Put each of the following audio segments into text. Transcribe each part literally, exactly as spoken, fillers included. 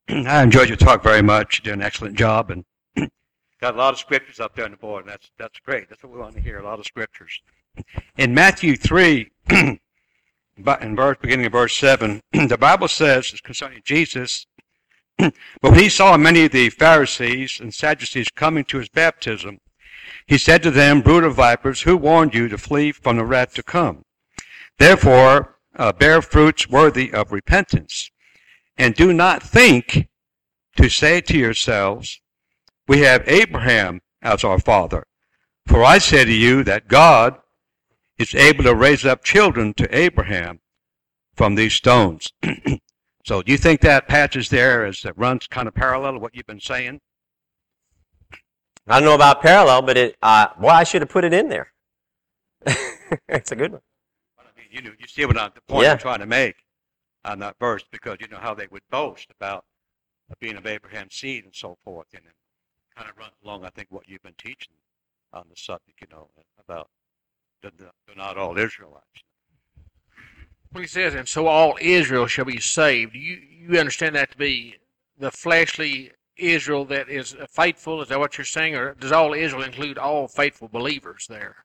I enjoyed your talk very much. You did an excellent job, and got a lot of scriptures up there on the board. And that's that's great. That's what we want to hear. A lot of scriptures. In Matthew three, in verse beginning of verse seven, the Bible says concerning Jesus. But when he saw many of the Pharisees and Sadducees coming to his baptism, he said to them, "Brood of vipers, who warned you to flee from the wrath to come? Therefore, uh, bear fruits worthy of repentance. And do not think to say to yourselves, we have Abraham as our father. For I say to you that God is able to raise up children to Abraham from these stones." So do you think that passage there is that runs kind of parallel to what you've been saying? I don't know about parallel, but it, uh, boy, I should have put it in there. It's a good one. I mean, you know, you see what I'm, the point Yeah. I'm trying to make on that verse, because you know how they would boast about being of Abraham's seed and so forth, and it kind of runs along, I think, what you've been teaching on the subject, you know, about the, the, they're not all Israelites. Well, he says, and so all Israel shall be saved. You you understand that to be the fleshly Israel that is faithful? Is that what you're saying? Or does all Israel include all faithful believers there?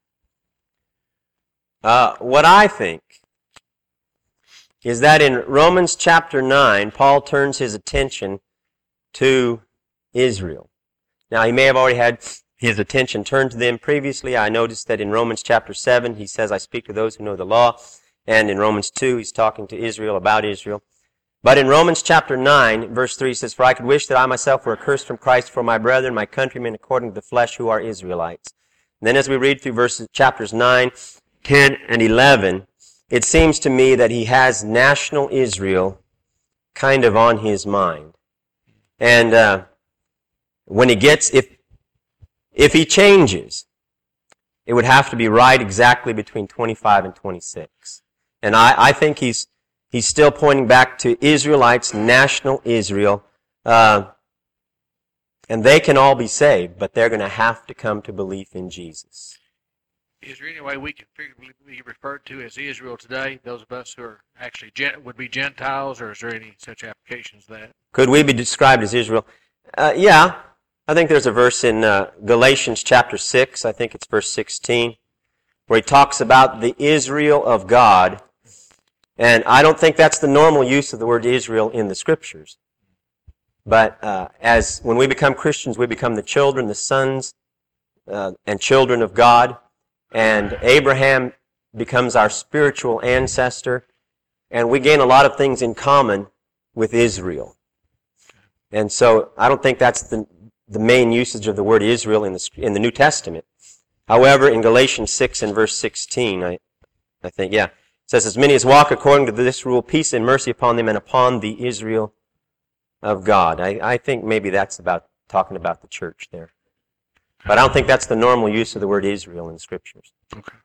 Uh, what I think is that in Romans chapter nine, Paul turns his attention to Israel. Now, he may have already had his attention turned to them previously. I noticed that in Romans chapter seven, he says, "I speak to those who know the law." And in Romans two, he's talking to Israel about Israel. But in Romans chapter nine, verse three, he says, "For I could wish that I myself were accursed from Christ for my brethren, my countrymen, according to the flesh, who are Israelites." And then as we read through verses chapters nine, ten, and eleven, it seems to me that he has national Israel kind of on his mind. And uh, when he gets, if if he changes, it would have to be right exactly between twenty-five and twenty-six. And I, I think he's he's still pointing back to Israelites, national Israel, uh, and they can all be saved, but they're going to have to come to belief in Jesus. Is there any way we can figuratively be referred to as Israel today, those of us who are actually gent- would be Gentiles, or is there any such applications of that? Could we be described as Israel? Uh, yeah. I think there's a verse in uh, Galatians chapter six, I think it's verse sixteen, where he talks about the Israel of God. And I don't think that's the normal use of the word Israel in the Scriptures. But uh, as when we become Christians, we become the children, the sons, uh, and children of God. And Abraham becomes our spiritual ancestor. And we gain a lot of things in common with Israel. And so I don't think that's the the main usage of the word Israel in the in the New Testament. However, in Galatians six and verse sixteen, I I think, yeah, it says, "As many as walk according to this rule, peace and mercy upon them and upon the Israel of God." I, I think maybe that's about talking about the church there. But I don't think that's the normal use of the word Israel in the Scriptures. Okay.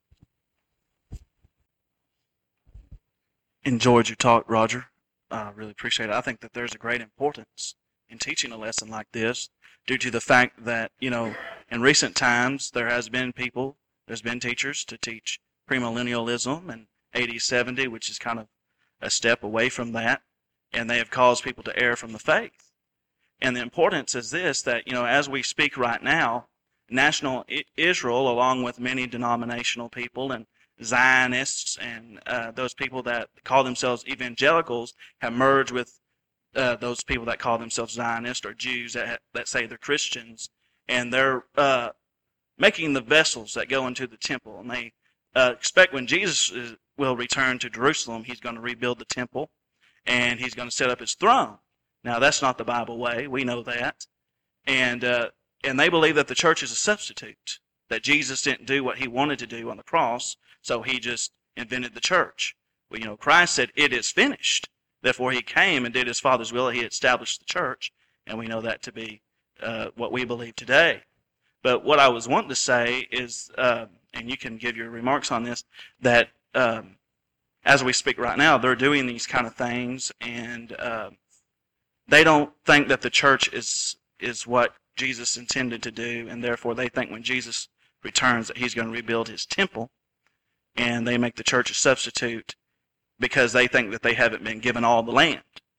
Enjoyed your talk, Roger. I really appreciate it. I think that there's a great importance in teaching a lesson like this, due to the fact that, you know, in recent times there has been people, there's been teachers to teach premillennialism and A D seventy, which is kind of a step away from that, and they have caused people to err from the faith. And the importance is this, that, you know, as we speak right now, national Israel, along with many denominational people and Zionists and uh, those people that call themselves evangelicals, have merged with Uh, those people that call themselves Zionists or Jews that that say they're Christians, and they're uh, making the vessels that go into the temple. And they uh, expect when Jesus is, will return to Jerusalem, he's going to rebuild the temple, and he's going to set up his throne. Now, that's not the Bible way. We know that. And uh, and they believe that the church is a substitute, that Jesus didn't do what he wanted to do on the cross, so he just invented the church. Well, you know, Christ said, "It is finished." Therefore, he came and did his Father's will. He established the church, and we know that to be uh, what we believe today. But what I was wanting to say is, uh, and you can give your remarks on this, that um, as we speak right now, they're doing these kind of things, and uh, they don't think that the church is is what Jesus intended to do, and therefore they think when Jesus returns that he's going to rebuild his temple, and they make the church a substitute, because they think that they haven't been given all the land.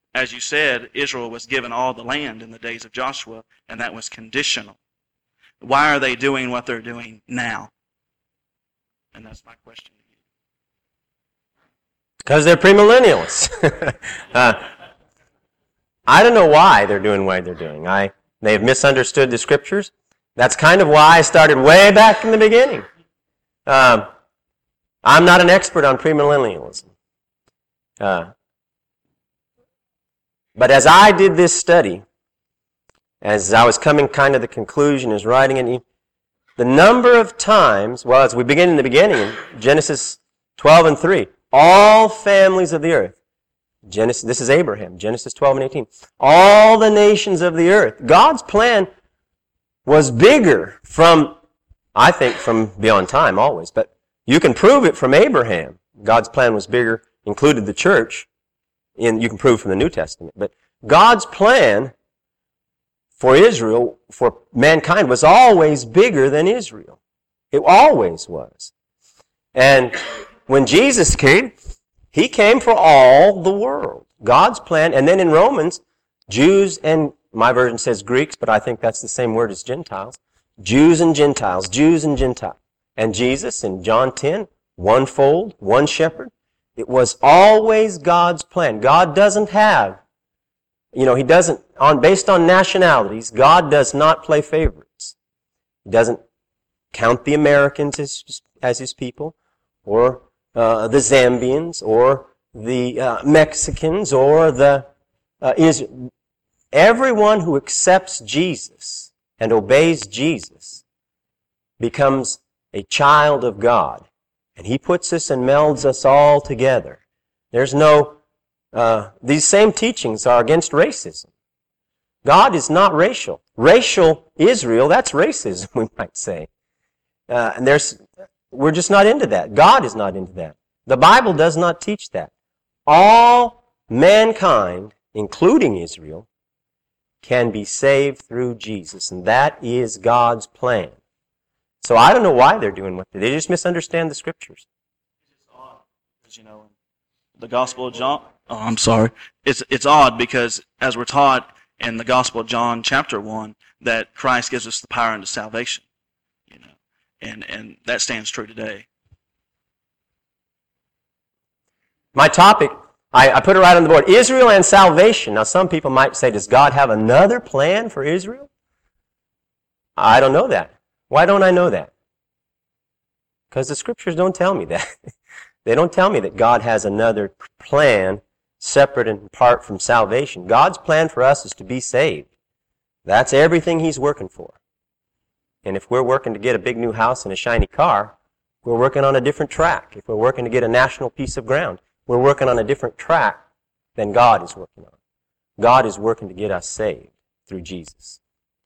as you said, Israel was given all the land in the days of Joshua, and that was conditional. Why are they doing what they're doing now? And that's my question to you. Because they're premillennialists. uh, I don't know why they're doing what they're doing. I they've misunderstood the scriptures. That's kind of why I started way back in the beginning. Um, I'm not an expert on premillennialism. Uh, but as I did this study, as I was coming kind of the conclusion, as writing it, the number of times, well, as we begin in the beginning, in Genesis twelve and three, all families of the earth, Genesis, this is Abraham, Genesis twelve and eighteen, all the nations of the earth. God's plan was bigger from, I think, from beyond time always, but you can prove it from Abraham. God's plan was bigger, included the church, and you can prove from the New Testament. But God's plan for Israel, for mankind, was always bigger than Israel. It always was. And when Jesus came, He came for all the world. God's plan, and then in Romans, Jews and, my version says Greeks, but I think that's the same word as Gentiles. Jews and Gentiles, Jews and Gentiles. And Jesus in John ten, one fold, one shepherd. It was always God's plan. God doesn't have, you know, He doesn't, on based on nationalities, God does not play favorites. He doesn't count the Americans as, as His people, or uh, the Zambians, or the uh, Mexicans, or the uh, Israel. Everyone who accepts Jesus and obeys Jesus becomes a child of God. And He puts us and melds us all together. There's no, uh, these same teachings are against racism. God is not racial. Racial Israel, that's racism, we might say. Uh, and there's, we're just not into that. God is not into that. The Bible does not teach that. All mankind, including Israel, can be saved through Jesus, and that is God's plan. So I don't know why they're doing what they do. They just misunderstand the scriptures. It's odd, because, you know, the Gospel of John. Oh, I'm sorry. It's it's odd because as we're taught in the Gospel of John, chapter one, that Christ gives us the power unto salvation, you know, and and that stands true today. My topic, I, I put it right on the board, Israel and salvation. Now some people might say, does God have another plan for Israel? I don't know that. Why don't I know that? Because the scriptures don't tell me that. They don't tell me that God has another plan separate and apart from salvation. God's plan for us is to be saved. That's everything He's working for. And if we're working to get a big new house and a shiny car, we're working on a different track. If we're working to get a national piece of ground, we're working on a different track than God is working on. God is working to get us saved through Jesus.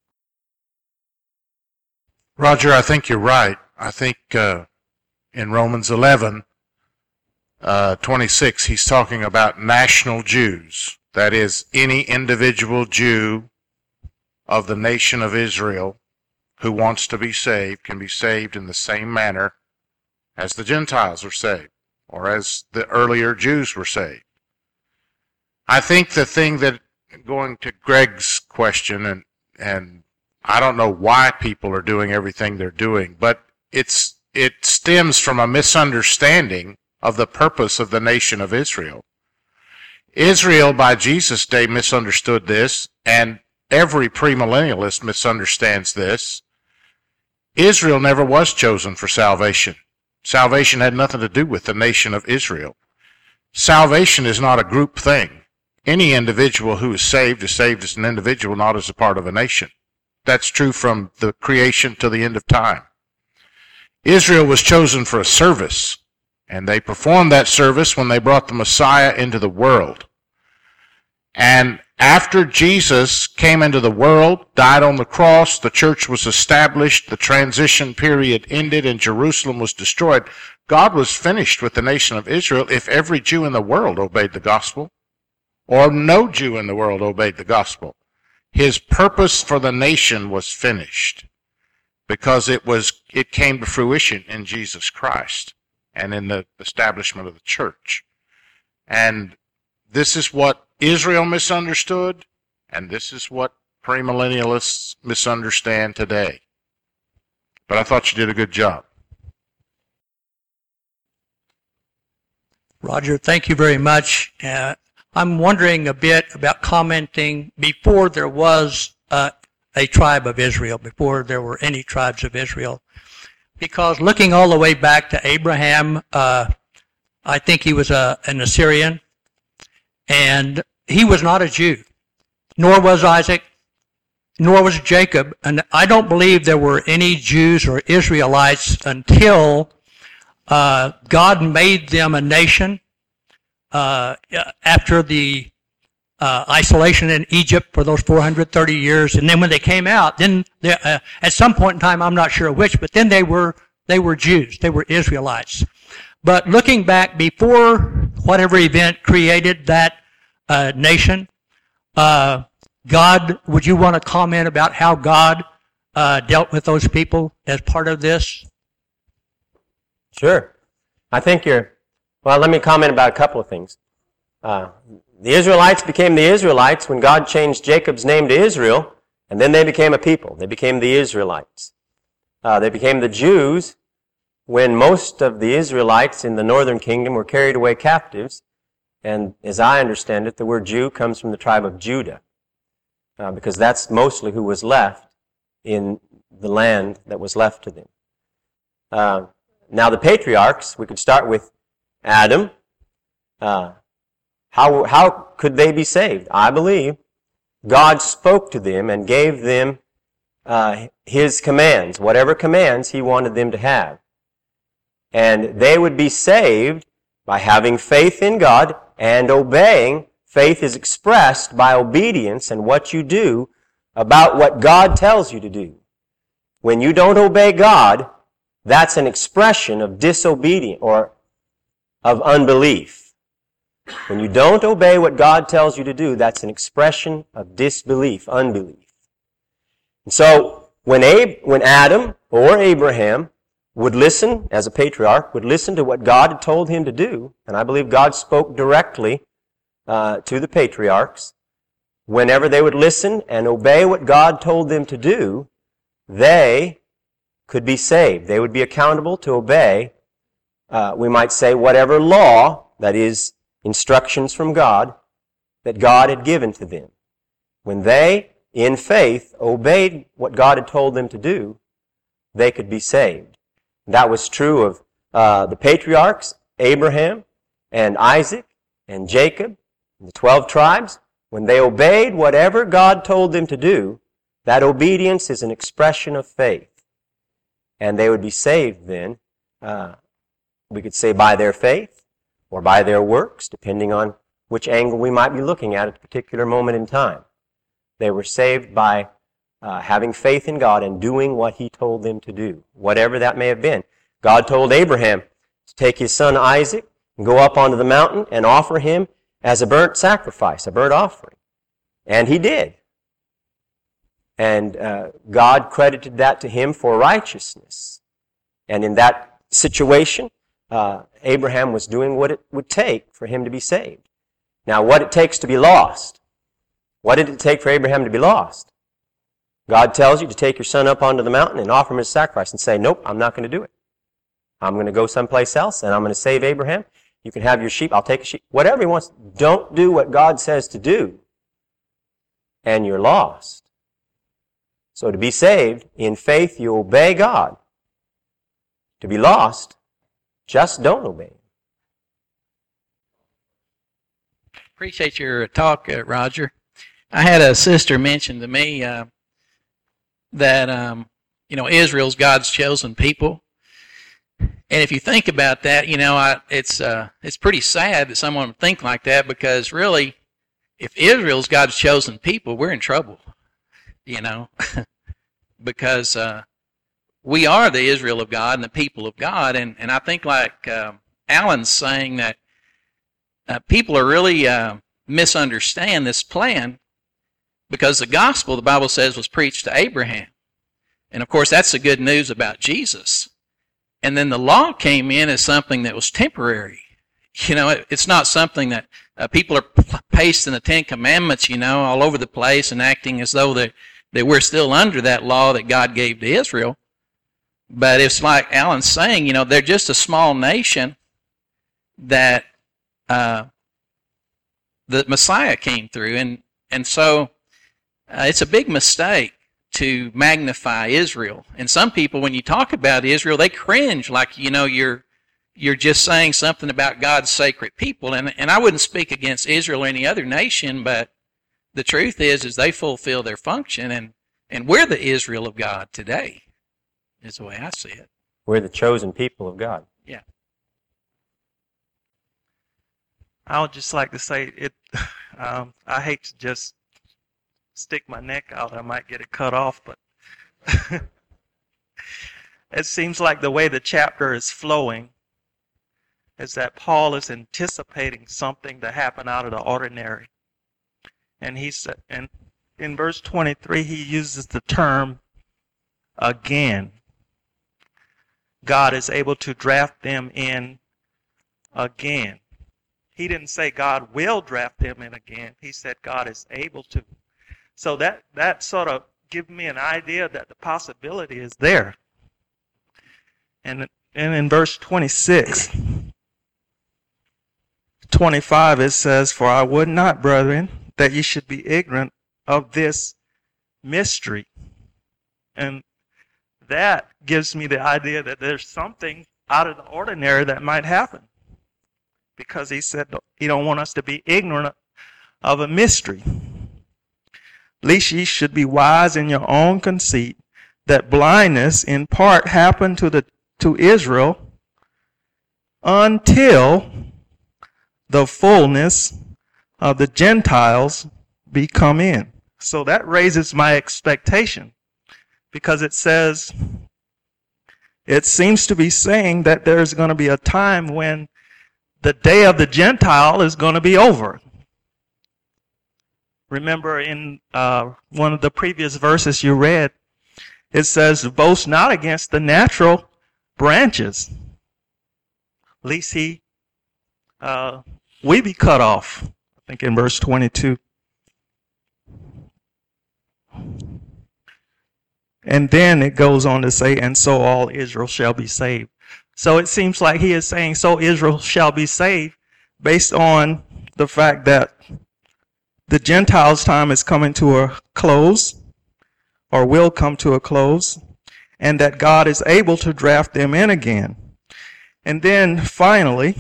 Roger, I think you're right. I think uh, in Romans eleven, uh, twenty-six, he's talking about national Jews. That is, any individual Jew of the nation of Israel who wants to be saved can be saved in the same manner as the Gentiles are saved, or as the earlier Jews were saved. I think the thing that, going to Greg's question, and and I don't know why people are doing everything they're doing, but it's it stems from a misunderstanding of the purpose of the nation of Israel. Israel, by Jesus' day, misunderstood this, and every premillennialist misunderstands this. Israel never was chosen for salvation. Salvation had nothing to do with the nation of Israel. Salvation is not a group thing. Any individual who is saved is saved as an individual, not as a part of a nation. That's true from the creation to the end of time. Israel was chosen for a service, and they performed that service when they brought the Messiah into the world. And after Jesus came into the world, died on the cross, the church was established, the transition period ended, and Jerusalem was destroyed, God was finished with the nation of Israel if every Jew in the world obeyed the gospel, or no Jew in the world obeyed the gospel. His purpose for the nation was finished because it was it came to fruition in Jesus Christ and in the establishment of the church. And this is what Israel misunderstood, and this is what premillennialists misunderstand today. But I thought you did a good job. Roger, thank you very much. Uh, I'm wondering a bit about commenting before there was uh, a tribe of Israel, before there were any tribes of Israel. Because looking all the way back to Abraham, uh, I think he was a, an Assyrian, and he was not a Jew, nor was Isaac, nor was Jacob. And I don't believe there were any Jews or Israelites until uh, God made them a nation uh, after the uh, isolation in Egypt for those four hundred thirty years. And then when they came out, then they, uh, at some point in time, I'm not sure which, but then they were they were Jews. They were Israelites. But looking back before whatever event created that uh, nation, uh, God, would you want to comment about how God uh, dealt with those people as part of this? Sure. I think you're, well, let me comment about a couple of things. Uh, the Israelites became the Israelites when God changed Jacob's name to Israel, and then they became a people. They became the Israelites. Uh, they became the Jews when most of the Israelites in the northern kingdom were carried away captives. And as I understand it, the word Jew comes from the tribe of Judah, uh, because that's mostly who was left in the land that was left to them. Uh, now the patriarchs, we could start with Adam. Uh, how, how could they be saved? I believe God spoke to them and gave them uh, His commands, whatever commands He wanted them to have. And they would be saved by having faith in God and obeying. Faith is expressed by obedience and what you do about what God tells you to do. When you don't obey God, that's an expression of disobedience or of unbelief. When you don't obey what God tells you to do, that's an expression of disbelief, unbelief. And so when Ab- when Adam or Abraham would listen, as a patriarch, would listen to what God had told him to do, and I believe God spoke directly uh, to the patriarchs, whenever they would listen and obey what God told them to do, they could be saved. They would be accountable to obey, uh, we might say, whatever law, that is, instructions from God, that God had given to them. When they, in faith, obeyed what God had told them to do, they could be saved. That was true of uh, the patriarchs, Abraham and Isaac and Jacob, and the twelve tribes. When they obeyed whatever God told them to do, that obedience is an expression of faith. And they would be saved then, uh, we could say by their faith or by their works, depending on which angle we might be looking at at a particular moment in time. They were saved by Uh, having faith in God and doing what He told them to do, whatever that may have been. God told Abraham to take his son Isaac and go up onto the mountain and offer him as a burnt sacrifice, a burnt offering. And he did. And uh, God credited that to him for righteousness. And in that situation, uh, Abraham was doing what it would take for him to be saved. Now, what it takes to be lost. What did it take for Abraham to be lost? God tells you to take your son up onto the mountain and offer him as a sacrifice and say, nope, I'm not going to do it. I'm going to go someplace else and I'm going to save Abraham. You can have your sheep. I'll take a sheep. Whatever he wants. Don't do what God says to do. And you're lost. So to be saved, in faith, you obey God. To be lost, just don't obey Him. Appreciate your talk, uh, Roger. I had a sister mention to me uh, that, um, you know, Israel's God's chosen people. And if you think about that, you know, I, it's uh, it's pretty sad that someone would think like that, because really, if Israel's God's chosen people, we're in trouble, you know, because uh, we are the Israel of God and the people of God. And, and I think like uh, Alan's saying that uh, people are really uh, misunderstand this plan, because the gospel, the Bible says, was preached to Abraham. And of course, that's the good news about Jesus. And then the law came in as something that was temporary. You know, it, it's not something that uh, people are p- pasting the Ten Commandments, you know, all over the place and acting as though they that we're still under that law that God gave to Israel. But it's like Alan's saying, you know, they're just a small nation that uh, the Messiah came through, and and so uh, it's a big mistake to magnify Israel. And some people, when you talk about Israel, they cringe, like, you know, you're you're just saying something about God's sacred people. And and I wouldn't speak against Israel or any other nation, but the truth is, is they fulfill their function, and and we're the Israel of God today, is the way I see it. We're the chosen people of God. Yeah. I would just like to say it. Um, I hate to just stick my neck out. I might get it cut off, but it seems like the way the chapter is flowing is that Paul is anticipating something to happen out of the ordinary. And he said, and in verse twenty-three, he uses the term again. God is able to draft them in again. He didn't say God will draft them in again. He said God is able to. So that, that sort of gives me an idea that the possibility is there. And, and in verse twenty-six, twenty-five, it says, "For I would not, brethren, that ye should be ignorant of this mystery." And that gives me the idea that there's something out of the ordinary that might happen. Because he said he don't want us to be ignorant of a mystery. "Lest ye should be wise in your own conceit, that blindness in part happened to the to Israel until the fullness of the Gentiles be come in." So that raises my expectation, because it says, it seems to be saying that there's going to be a time when the day of the Gentile is going to be over. Remember in uh, one of the previous verses you read, it says, "Boast not against the natural branches, lest he uh, we be cut off." I think in verse twenty-two. And then it goes on to say, "And so all Israel shall be saved." So it seems like he is saying, so Israel shall be saved, based on the fact that the Gentiles' time is coming to a close, or will come to a close, and that God is able to draft them in again. And then finally,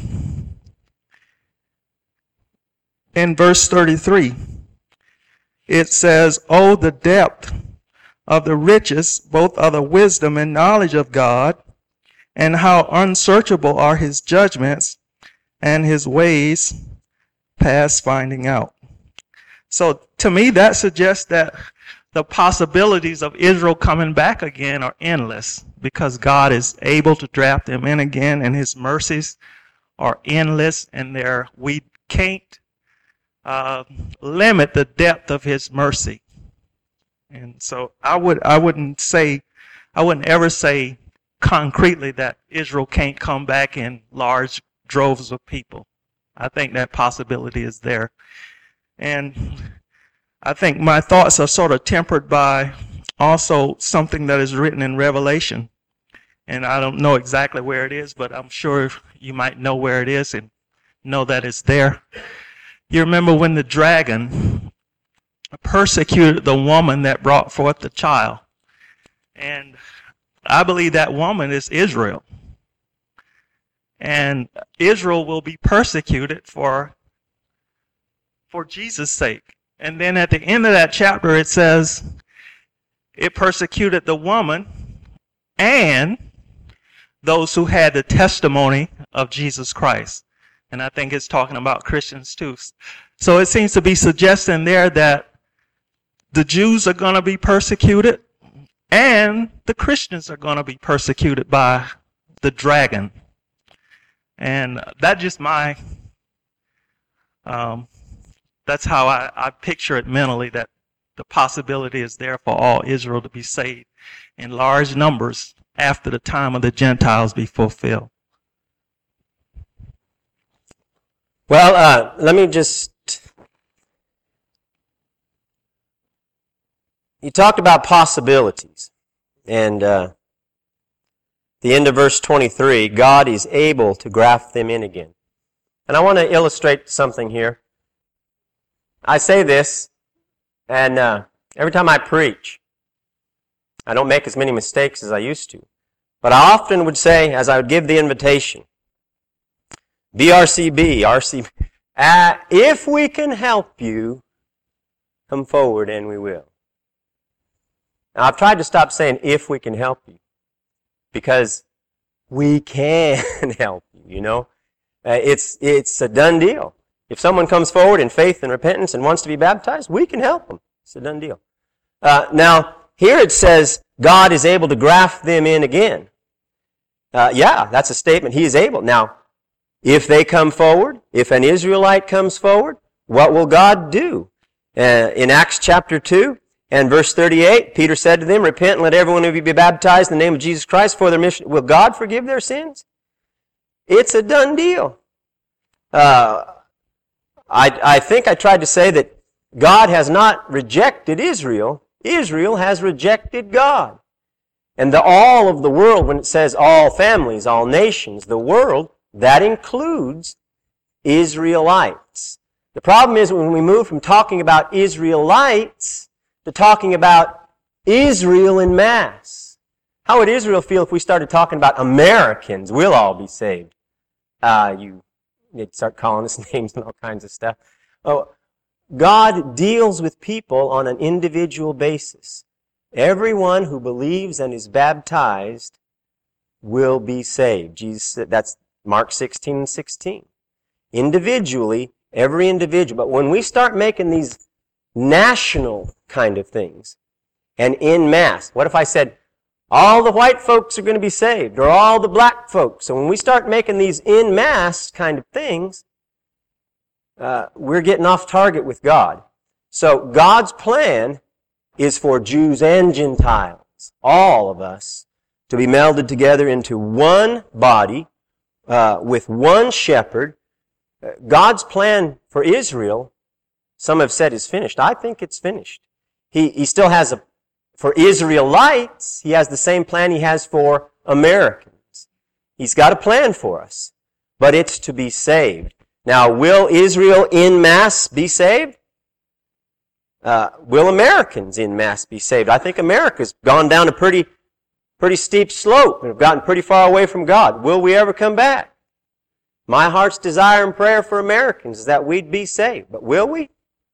in verse thirty-three, it says, "Oh, the depth of the riches, both of the wisdom and knowledge of God, and how unsearchable are his judgments, and his ways past finding out." So to me, that suggests that the possibilities of Israel coming back again are endless, because God is able to draft them in again, and his mercies are endless, and there we can't uh, limit the depth of his mercy. And so I would I wouldn't say I wouldn't ever say concretely that Israel can't come back in large droves of people. I think that possibility is there. And I think my thoughts are sort of tempered by also something that is written in Revelation. And I don't know exactly where it is, but I'm sure you might know where it is and know that it's there. You remember when the dragon persecuted the woman that brought forth the child. And I believe that woman is Israel. And Israel will be persecuted for, for Jesus' sake. And then at the end of that chapter it says, it persecuted the woman and those who had the testimony of Jesus Christ. And I think it's talking about Christians too. So it seems to be suggesting there that the Jews are going to be persecuted and the Christians are going to be persecuted by the dragon. And that's just my, um, that's how I, I picture it mentally, that the possibility is there for all Israel to be saved in large numbers after the time of the Gentiles be fulfilled. Well, uh, let me just... You talked about possibilities. And uh, the end of verse twenty-three, God is able to graft them in again. And I want to illustrate something here. I say this, and uh, every time I preach, I don't make as many mistakes as I used to. But I often would say, as I would give the invitation, B R C B, R C B, uh, if we can help you, come forward and we will. Now, I've tried to stop saying, if we can help you, because we can help you, you know. Uh, it's, it's a done deal. If someone comes forward in faith and repentance and wants to be baptized, we can help them. It's a done deal. Uh, now, here it says, God is able to graft them in again. Uh, yeah, that's a statement. He is able. Now, if they come forward, if an Israelite comes forward, what will God do? Uh, in Acts chapter two and verse thirty-eight, Peter said to them, repent and let every one of you be baptized in the name of Jesus Christ for their mission. Will God forgive their sins? It's a done deal. Uh, I, I think I tried to say that God has not rejected Israel. Israel has rejected God. And the all of the world, when it says all families, all nations, the world, that includes Israelites. The problem is when we move from talking about Israelites to talking about Israel in mass. How would Israel feel if we started talking about Americans? We'll all be saved. Uh, you they'd start calling us names and all kinds of stuff. Oh, God deals with people on an individual basis. Everyone who believes and is baptized will be saved. Jesus said, that's Mark sixteen and sixteen. Individually, every individual. But when we start making these national kind of things, and in mass, what if I said, all the white folks are going to be saved, or all the black folks? So when we start making these in mass kind of things, uh, we're getting off target with God. So God's plan is for Jews and Gentiles, all of us, to be melded together into one body, uh, with one shepherd. Uh, God's plan for Israel, some have said, is finished. I think it's finished. He, he still has a, for Israelites, he has the same plan he has for Americans. He's got a plan for us, but it's to be saved. Now, will Israel in mass be saved? Uh, will Americans in mass be saved? I think America's gone down a pretty, pretty steep slope and have gotten pretty far away from God. Will we ever come back? My heart's desire and prayer for Americans is that we'd be saved. But will we?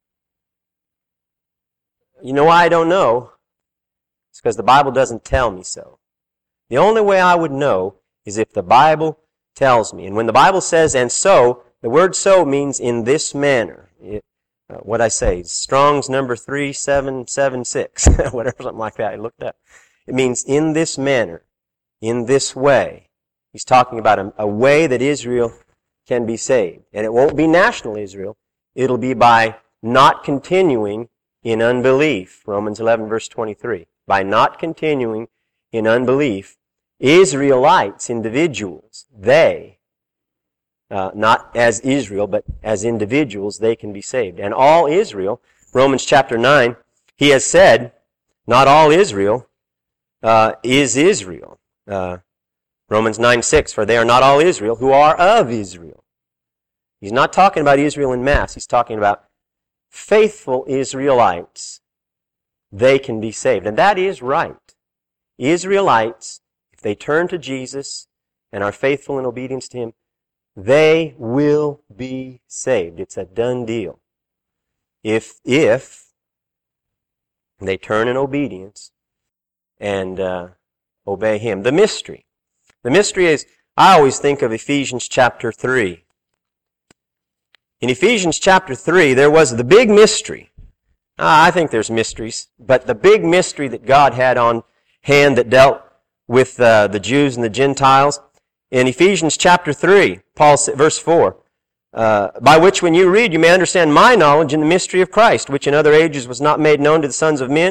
You know why I don't know? It's because the Bible doesn't tell me so. The only way I would know is if the Bible tells me. And when the Bible says, and so, the word so means in this manner. It, uh, what I say, Strong's number three seven seven six, whatever, something like that. I looked up. It means in this manner, in this way. He's talking about a, a way that Israel can be saved. And it won't be national Israel. It'll be by not continuing in unbelief. Romans eleven, verse twenty-three. By not continuing in unbelief, Israelites, individuals, they, uh, not as Israel, but as individuals, they can be saved. And all Israel, Romans chapter nine, he has said, not all Israel uh, is Israel. Uh, Romans nine six, for they are not all Israel who are of Israel. He's not talking about Israel in mass. He's talking about faithful Israelites. They can be saved. And that is right. Israelites, if they turn to Jesus and are faithful in obedience to Him, they will be saved. It's a done deal. If, if they turn in obedience and uh, obey Him. The mystery. The mystery is, I always think of Ephesians chapter three. In Ephesians chapter three, there was the big mystery. Uh, I think there's mysteries, but the big mystery that God had on hand that dealt with uh, the Jews and the Gentiles, in Ephesians chapter three, Paul said, verse four, uh, by which when you read, you may understand my knowledge in the mystery of Christ, which in other ages was not made known to the sons of men,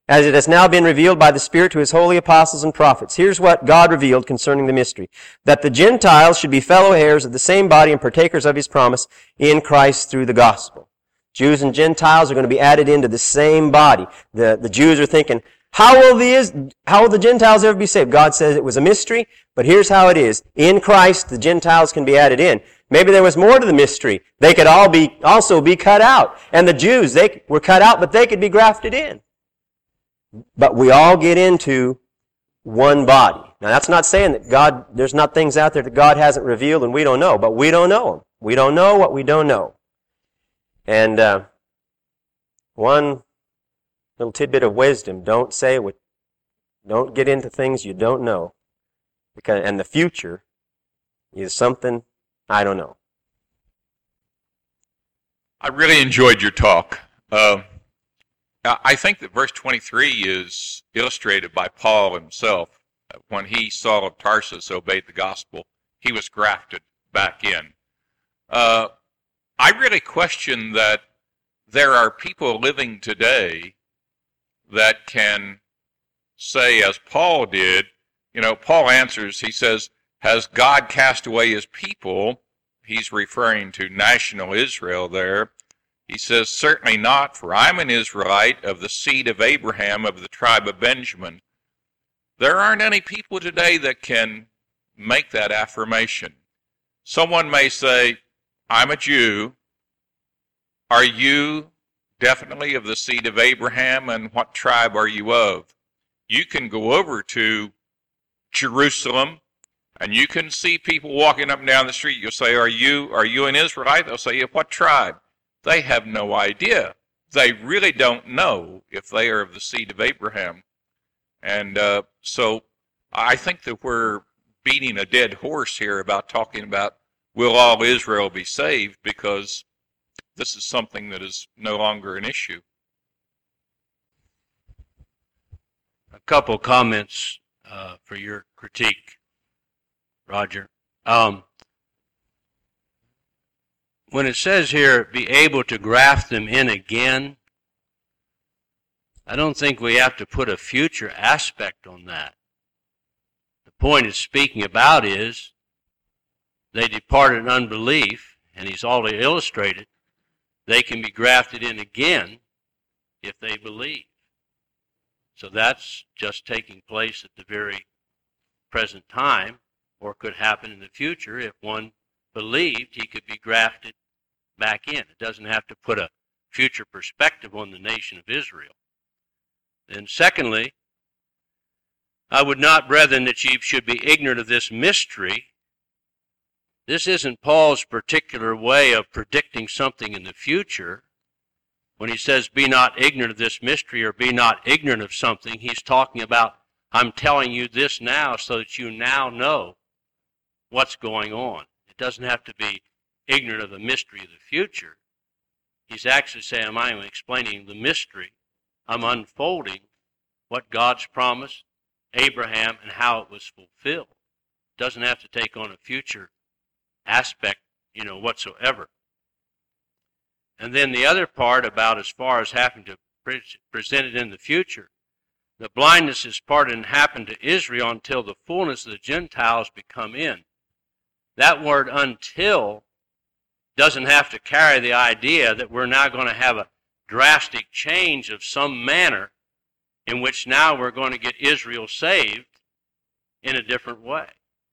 as it has now been revealed by the Spirit to his holy apostles and prophets. Here's what God revealed concerning the mystery: that the Gentiles should be fellow heirs of the same body and partakers of his promise in Christ through the gospel. Jews and Gentiles are going to be added into the same body. The, the Jews are thinking, how will, the, how will the Gentiles ever be saved? God says it was a mystery, but here's how it is. In Christ, the Gentiles can be added in. Maybe there was more to the mystery. They could all be also be cut out. And the Jews, they were cut out, but they could be grafted in. But we all get into one body. Now, that's not saying that God, there's not things out there that God hasn't revealed and we don't know, but we don't know them. We don't know what we don't know. And uh, one little tidbit of wisdom: don't say what, don't get into things you don't know, because and the future is something I don't know. I really enjoyed your talk. Uh, I think that verse twenty-three is illustrated by Paul himself. When he, Saul of Tarsus, obeyed the gospel, he was grafted back in. Uh, I really question that there are people living today that can say, as Paul did, you know, Paul answers, he says, has God cast away his people? He's referring to national Israel there. He says, certainly not, for I'm an Israelite of the seed of Abraham, of the tribe of Benjamin. There aren't any people today that can make that affirmation. Someone may say, I'm a Jew. Are you definitely of the seed of Abraham, and what tribe are you of? You can go over to Jerusalem, and you can see people walking up and down the street. You'll say, are you, are you an Israelite? They'll say, what tribe? They have no idea. They really don't know if they are of the seed of Abraham. And uh, so I think that we're beating a dead horse here about talking about will all Israel be saved, because this is something that is no longer an issue. A couple comments uh, for your critique, Roger. Um, when it says here, be able to graft them in again, I don't think we have to put a future aspect on that. The point it's speaking about is they departed in unbelief, and he's already illustrated they can be grafted in again if they believe. So that's just taking place at the very present time, or could happen in the future. If one believed, he could be grafted back in. It doesn't have to put a future perspective on the nation of Israel. And secondly, I would not, brethren, that ye should be ignorant of this mystery. This isn't Paul's particular way of predicting something in the future. When he says, be not ignorant of this mystery, or be not ignorant of something, he's talking about, I'm telling you this now so that you now know what's going on. It doesn't have to be ignorant of the mystery of the future. He's actually saying, I'm explaining the mystery. I'm unfolding what God's promised Abraham and how it was fulfilled. It doesn't have to take on a future aspect, you know, whatsoever. And then the other part about as far as having to pre- present it in the future, the blindness is part and happened to Israel until the fullness of the Gentiles become in. That word until doesn't have to carry the idea that we're now going to have a drastic change of some manner in which now we're going to get Israel saved in a different way.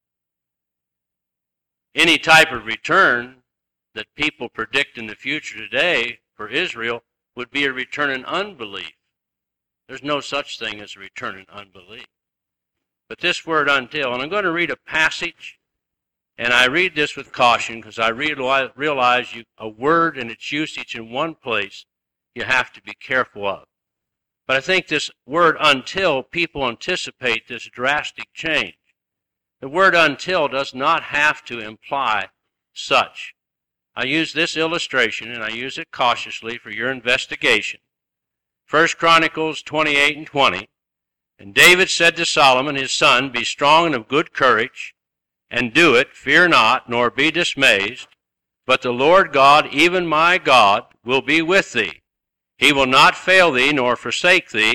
Any type of return that people predict in the future today for Israel would be a return in unbelief. There's no such thing as a return in unbelief. But this word until, and I'm going to read a passage, and I read this with caution because I realize you, a word and its usage in one place you have to be careful of. But I think this word until, people anticipate this drastic change. The word until does not have to imply such. I use this illustration, and I use it cautiously for your investigation. First Chronicles twenty-eight and twenty. And David said to Solomon his son, be strong and of good courage, and do it, fear not, nor be dismayed. But the Lord God, even my God, will be with thee. He will not fail thee, nor forsake thee,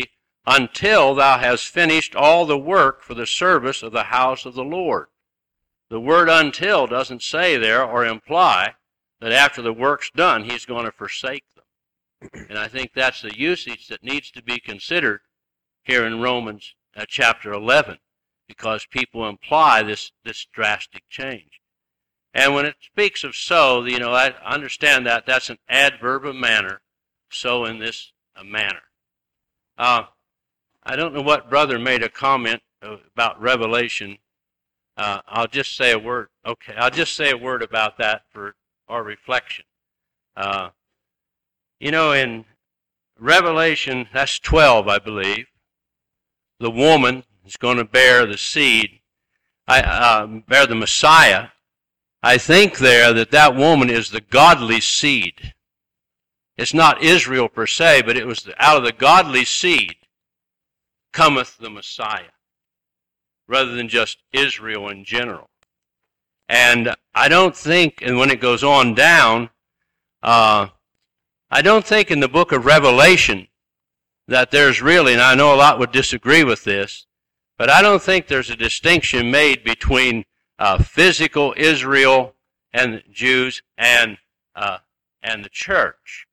until thou hast finished all the work for the service of the house of the Lord. The word until doesn't say there or imply that after the work's done, he's going to forsake them. And I think that's the usage that needs to be considered here in Romans uh, chapter eleven, because people imply this, this drastic change. And when it speaks of so, you know, I understand that that's an adverb of manner, so in this uh, manner. Uh, I don't know what brother made a comment about Revelation. Uh, I'll just say a word. Okay, I'll just say a word about that for our reflection. Uh, you know, in Revelation, that's twelve, I believe. The woman is going to bear the seed, I, uh, bear the Messiah. I think there that that woman is the godly seed. It's not Israel per se, but it was the, out of the godly seed cometh the Messiah, rather than just Israel in general. And I don't think, and when it goes on down, uh, I don't think in the book of Revelation that there's really, and I know a lot would disagree with this, but I don't think there's a distinction made between uh, physical Israel and Jews and uh, and the church.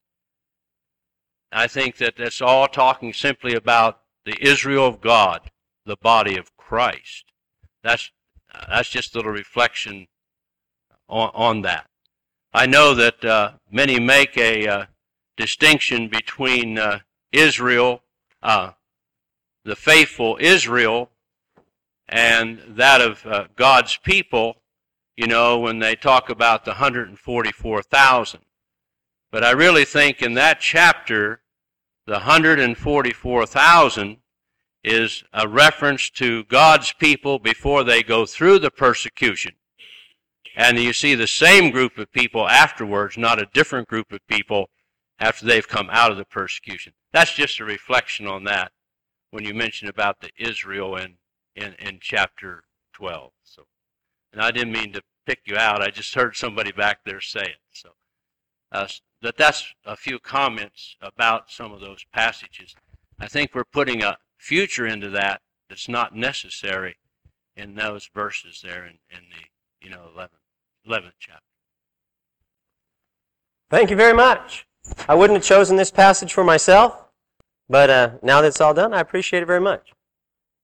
I think that that's all talking simply about the Israel of God, the body of Christ. That's uh, that's just a little reflection on, on that. I know that uh, many make a uh, distinction between uh, Israel, uh, the faithful Israel, and that of uh, God's people, you know, when they talk about the one hundred forty-four thousand. But I really think in that chapter, the one hundred forty-four thousand is a reference to God's people before they go through the persecution. And you see the same group of people afterwards, not a different group of people after they've come out of the persecution. That's just a reflection on that when you mention about the Israel in, in, in chapter twelve. So, and I didn't mean to pick you out. I just heard somebody back there say it. So, uh, that that's a few comments about some of those passages. I think we're putting a future into that that's not necessary in those verses there in, in the, you know, eleventh, eleventh chapter. Thank you very much. I wouldn't have chosen this passage for myself, but uh, now that it's all done, I appreciate it very much.